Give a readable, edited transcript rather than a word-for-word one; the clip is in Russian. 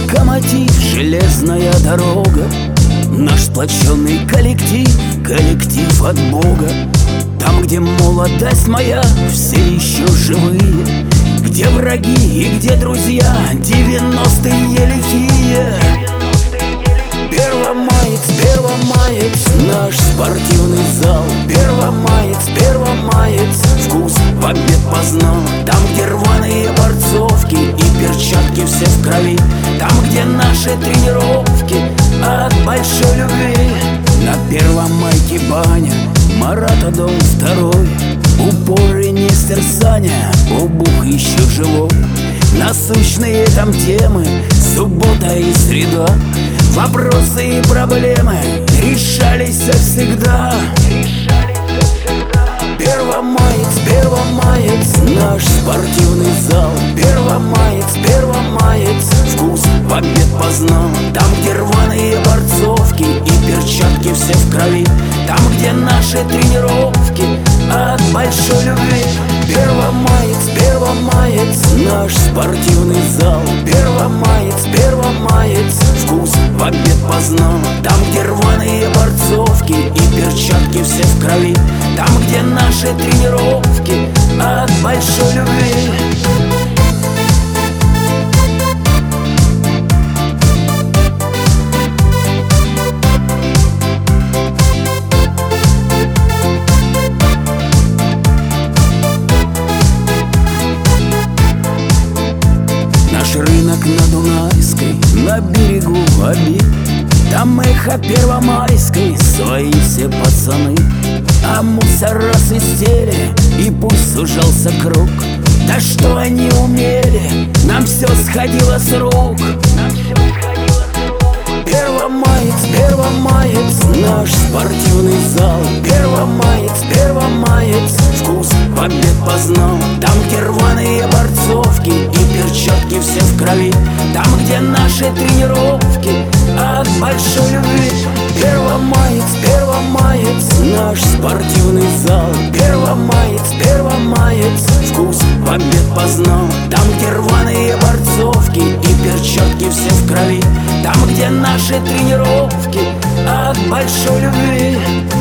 локомотив, железная дорога, наш сплоченный коллектив, коллектив от Бога. Там, где молодость моя, все еще живые, где враги и где друзья, 90-е лихие. Первомаец, Первомаец, наш спортивный зал. Первомаец, Первомаец, вкус в обед познал. Там, где рваные борцовки и перчатки все в крови, там, где наши тренировки от большой любви. На Первомайке баня, Марата дом второй, упоры Нестер Саня, Бубух еще живой. Насущные там темы, суббота и среда, вопросы и проблемы решались всегда. Первомаец, Первомаец, наш спортивный зал. Первомаец, Первомаец, вкус в обед познал. Там, где рваные борцовки и перчатки все в крови, там, где наши тренировки от большой любви. Первомаец, Первомаец, наш спортивный зал. Первомаец, Первомаец, вкус в обед познал. Там, где рваные борцовки и перчатки все в крови, там, где наши тренировки от большой любви. Наш рынок на Дунайской, на берегу Оби, там эхо Первомайской, свои все пацаны. А мусора свистели, и пусть сужался круг. Да что они умели, нам все сходило с рук. Первомаец, Первомаец, наш спортивный зал. Первомаец, Первомаец, вкус в обед познал. Там, где рваные борцовки и перчатки все в крови, там, где наши тренировки от большой любви. Первомаец, Первомаец, наш спортивный зал. Первомаец, Первомаец, вкус в обед познал. Там, где рваные борцовки и перчатки все в крови, там, где наши тренировки от большой любви.